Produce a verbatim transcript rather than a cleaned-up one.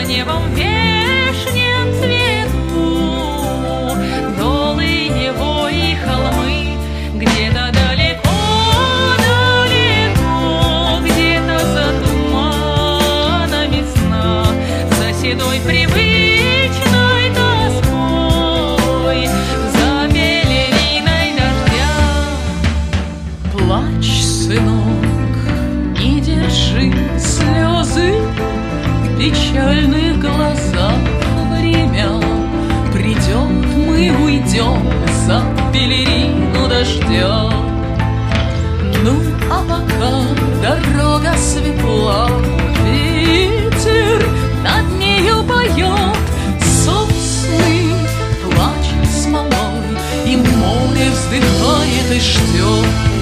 небом вешнем цвету, долы его и холмы, где-то далеко, далеко, где-то за туманами сна, за седой привычной тоской, за пелериной дождя. Плачь, сынок, не держи слезы в печальных глазах. Время придет, мы уйдем за пелерину дождя. Ну, а пока дорога светла, ветер над нею поет, сосны плачут смолой, и море вздыхает и ждет.